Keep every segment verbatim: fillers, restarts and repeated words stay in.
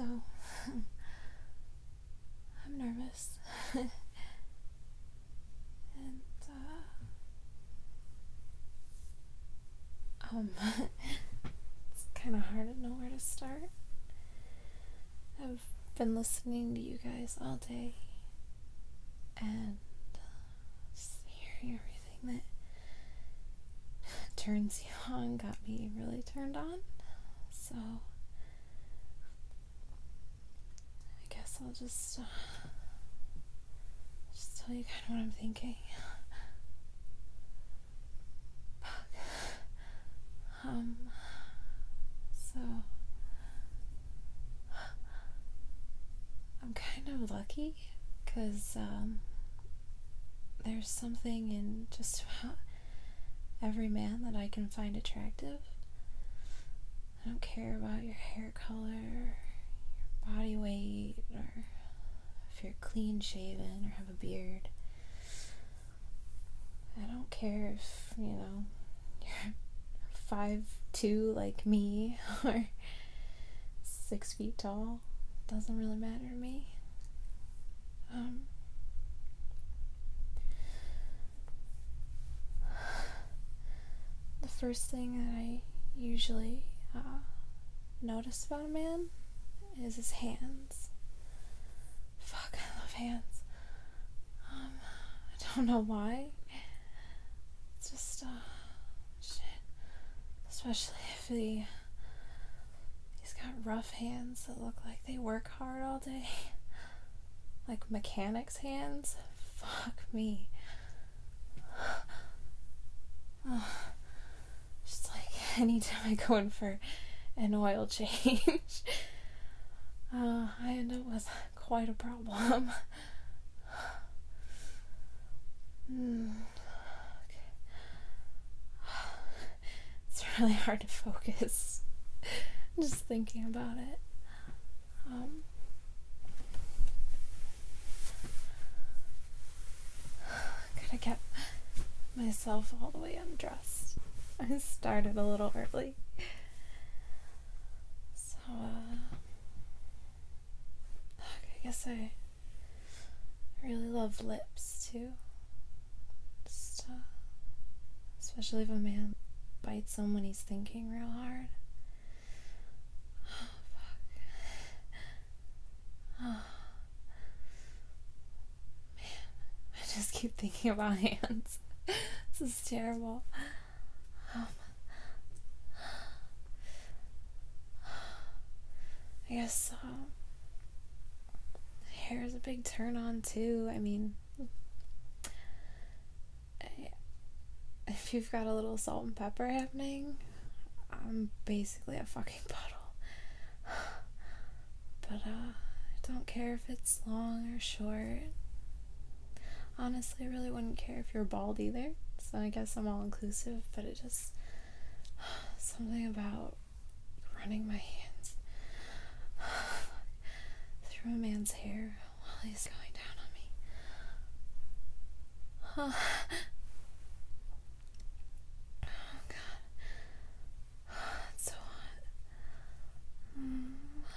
So, I'm nervous. and, uh, um, it's kind of hard to know where to start. I've been listening to you guys all day, and just hearing everything that turns you on got me really turned on. So, I guess I'll just, uh, just tell you kind of what I'm thinking. Um, so, I'm kind of lucky, because, um, there's something in just about every man that I can find attractive. I don't care about your hair color, your body weight, or if you're clean shaven or have a beard. I don't care if, you know, you're five two like me or six feet tall. It doesn't really matter to me. Um, the first thing that I usually uh, notice about a man is his hands. Fuck, I love hands. Um, I don't know why. It's just, uh, shit. Especially if he, he's got rough hands that look like they work hard all day. Like mechanics' hands. Fuck me. Uh, just like anytime I go in for an oil change, uh, I end up with quite a problem. mm. It's really hard to focus just thinking about it. Um, could have kept myself all the way undressed. I started a little early. So, uh, I guess I really love lips too. Just, uh, especially if a man bites them when he's thinking real hard. Oh, fuck. Oh. Man, I just keep thinking about hands. This is terrible. Um, I guess um, hair is a big turn on too. I mean, if you've got a little salt and pepper happening, I'm basically a fucking puddle. But uh, I don't care if it's long or short. Honestly, I really wouldn't care if you're bald either. So I guess I'm all inclusive, but it just, something about running my hands through a man's hair while he's going down on me. Oh, oh God. It's so hot. Mm.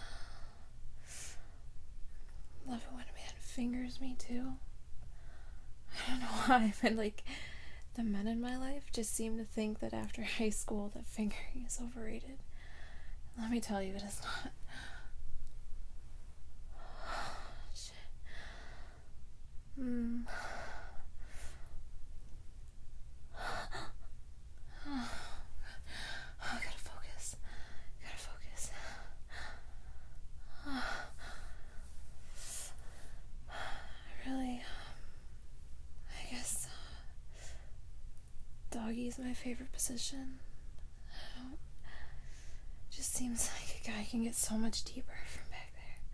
Love it when a man fingers me too. I don't know why, but like, the men in my life just seem to think that after high school that fingering is overrated. Let me tell you, it is not. Shit. Hmm. Oh, I gotta focus. Gotta focus. Really, I guess doggy is my favorite position. It just seems like a guy can get so much deeper from back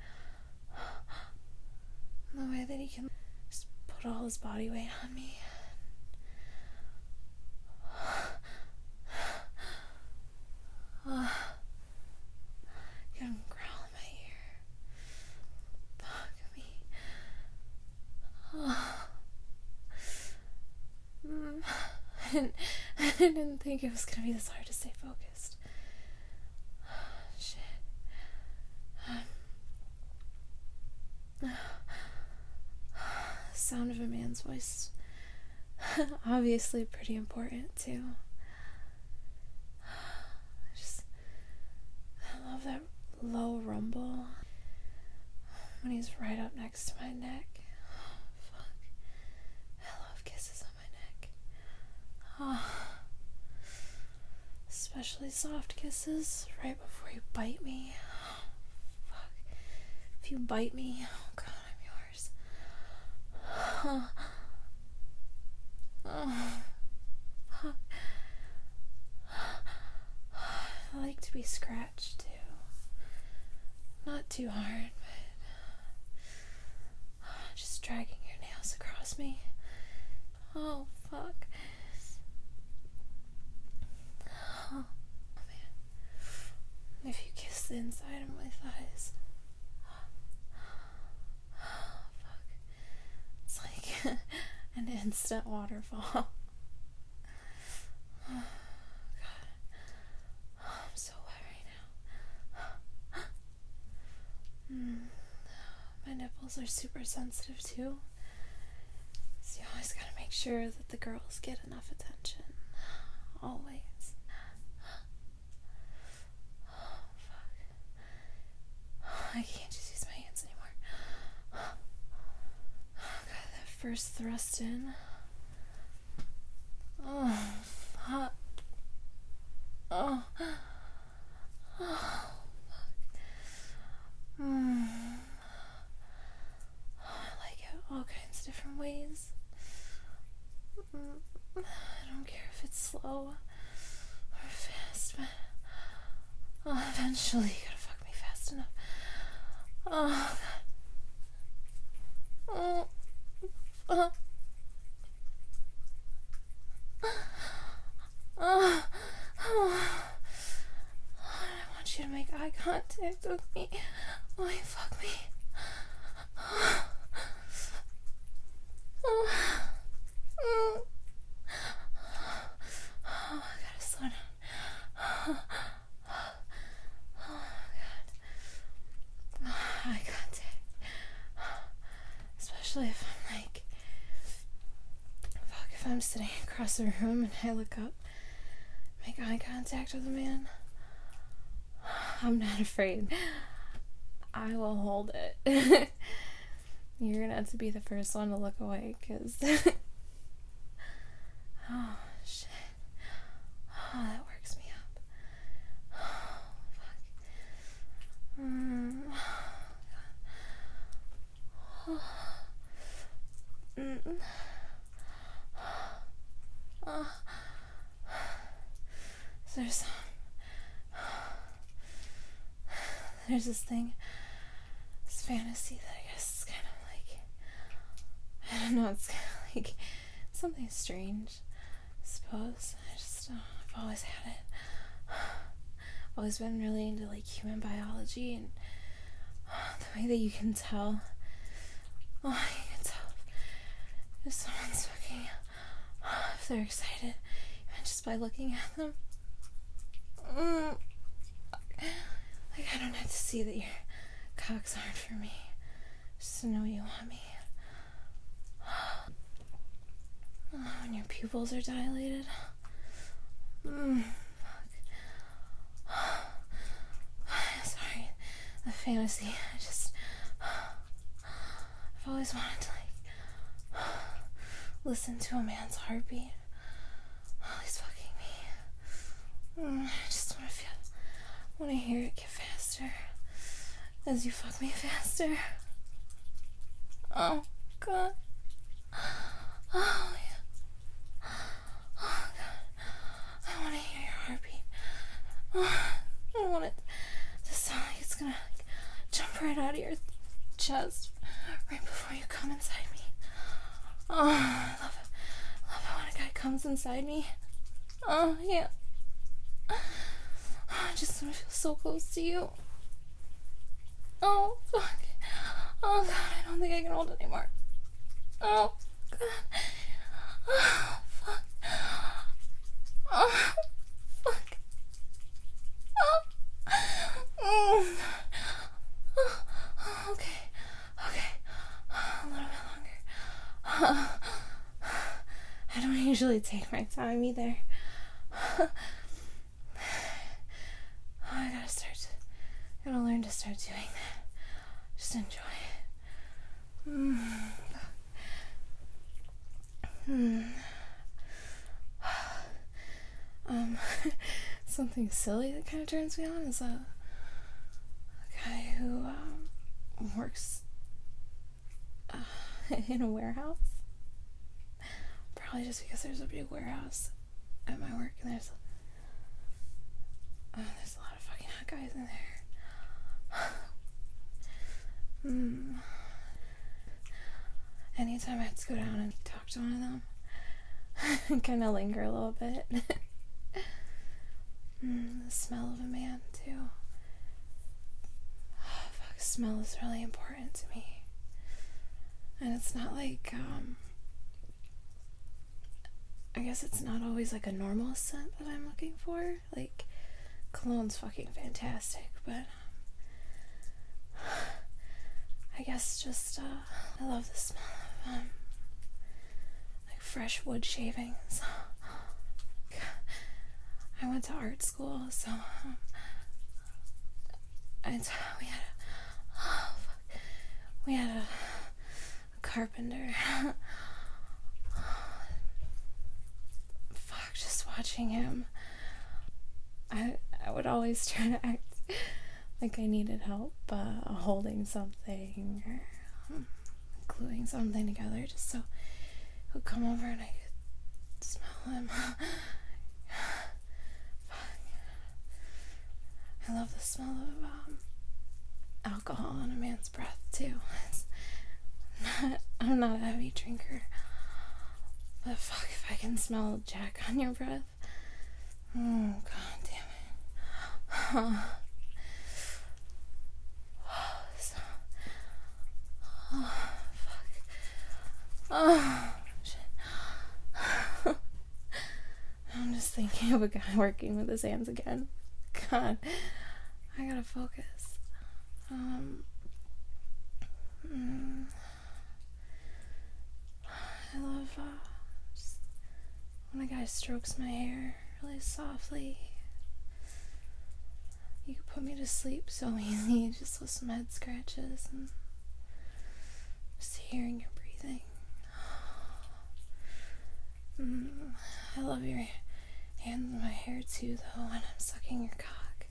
there. The way that he can just put all his body weight on me. Get him growl in my ear. Fuck me. Mm. I didn't, I didn't think it was gonna be this hard to stay focused. Shit. Um, sound of a man's voice obviously pretty important too. I just I love that low rumble when he's right up next to my neck. Oh, fuck. I love kisses on my neck. Oh. Especially soft kisses right before you bite me. Oh, fuck. If you bite me, oh god, I'm yours. Oh. Oh. Fuck. I like to be scratched too. Not too hard, but just dragging your nails across me. Oh, fuck. Oh, man. If you kiss the inside of my thighs. Oh, fuck. It's like an instant waterfall. Oh, God. Oh, I'm so wet right now. Mm. My nipples are super sensitive too. So you always gotta make sure that the girls get enough attention. Always. Oh, fuck. I can't just use my hands anymore. Oh, God, that first thrust in. Oh, fuck. Oh. Oh, fuck. Mm. I like it all kinds of different ways. I don't care if it's slow or fast, but oh, eventually you gotta fuck me fast enough. Oh, God. Oh. Oh. Oh. Oh. I want you to make eye contact with me while you fuck me. Oh. Oh. Oh. Oh, I gotta slow down. Oh, oh God. Oh, eye contact. Especially if I'm like, fuck, if I'm sitting across the room and I look up, make eye contact with a man, I'm not afraid. I will hold it. You're gonna have to be the first one to look away, because oh, shit. Oh, that works me up. Oh, fuck. Mm. Oh, mm. Oh. There's there's this thing, this fantasy that I guess is kind of like, I don't know, it's kind of like something strange, I suppose. I just, uh, I've always had it. I've always been really into like human biology, and uh, the way that you can tell, oh, you can tell if someone's fucking, uh, if they're excited, even just by looking at them. Mm. Like, I don't have to see that your cock's hard for me, just to know you want me. Oh, when your pupils are dilated. Mm, fuck. Sorry, the fantasy. I just, I've always wanted to like listen to a man's heartbeat while he's fucking me. Mm, I just want to feel, want to hear it get faster as you fuck me faster. Oh God. Oh yeah. Oh God. I want to hear your heartbeat. Oh, I want it to sound like it's gonna like, jump right out of your chest right before you come inside me. Oh, I love it. I love it when a guy comes inside me. Oh yeah. I just want to feel so close to you. Oh, fuck. Oh, God, I don't think I can hold it anymore. Oh, God. Oh, fuck. Oh, fuck. Oh. Mm. Oh, okay. Okay. A little bit longer. usually take my time either. Oh, I gotta start to, I gotta learn to start doing that. Just enjoy it. Mm. Hmm. Um, something silly that kind of turns me on is a, a guy who um, works uh, in a warehouse. Probably just because there's a big warehouse at my work and there's oh, there's a lot of fucking hot guys in there. Hmm. Anytime I have to go down and talk to one of them, kind of linger a little bit. mm, the smell of a man too. Oh, fuck, smell is really important to me. And it's not like, um, I guess it's not always like a normal scent that I'm looking for. Like, cologne's fucking fantastic, but um, I guess just, uh, I love the smell of, um, like fresh wood shavings. I went to art school, so, um, and we had a, oh, fuck, we had a, a carpenter. Fuck, just watching him, I, I would always try to act like I needed help, uh, holding something, or um, gluing something together, just so he would come over and I could smell him. I love the smell of um, alcohol on a man's breath too. It's not, I'm not a heavy drinker, but fuck if I can smell Jack on your breath. Oh, god damn it. Huh. So, oh, fuck. Oh, shit. I'm just thinking of a guy working with his hands again. God, I gotta focus. Um, mm, I love uh, just when a guy strokes my hair really softly. You could put me to sleep so easy just with some head scratches and just hearing your breathing. Mm, I love your hands in my hair too, though, when I'm sucking your cock.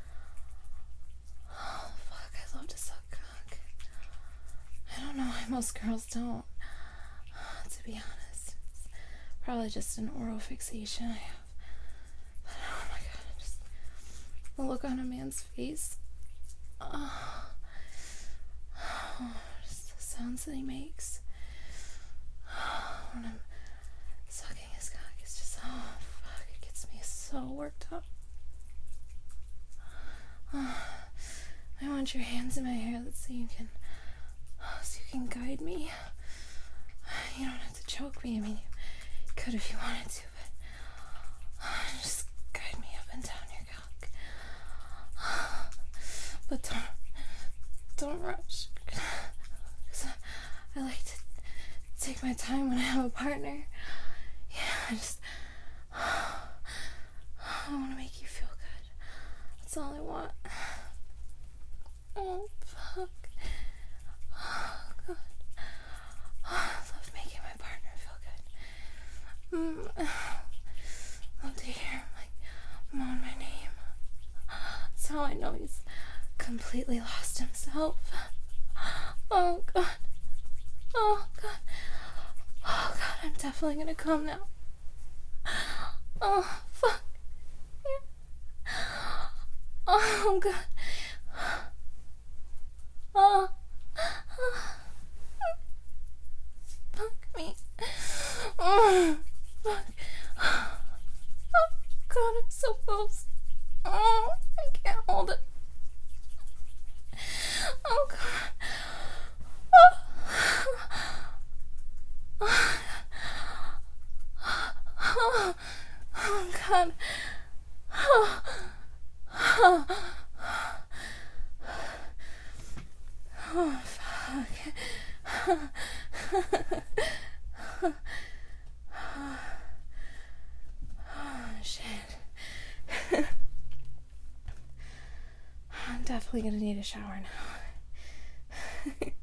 Oh, fuck, I love to suck cock. I don't know why most girls don't, to be honest. It's probably just an oral fixation I have. But oh my god, just the look on a man's face. Oh, oh, just the sounds that he makes when I'm sucking his cock. It's just, oh, fuck, it gets me so worked up. Oh, I want your hands in my hair so you can, so you can guide me. You don't have to choke me. I mean, you could if you wanted to, but just guide me up and down your cock. But don't, don't rush. Cause I, I like to take my time when I have a partner. Yeah, I just, I want to make you feel good. That's all I want. Oh, fuck. Oh, God. Oh, I love making my partner feel good. Mm. Love to hear him, like, moan my name. That's how I know he's completely lost himself. Oh, God. Oh, God. Oh, God, I'm definitely gonna come now. Oh, fuck. Yeah. Oh, God. Oh. Fuck me. Oh, fuck. Oh, God, I'm so close. Oh, I can't hold it. Oh, God. Oh. Oh, oh God. Oh, oh, oh fuck. definitely gonna need a shower now.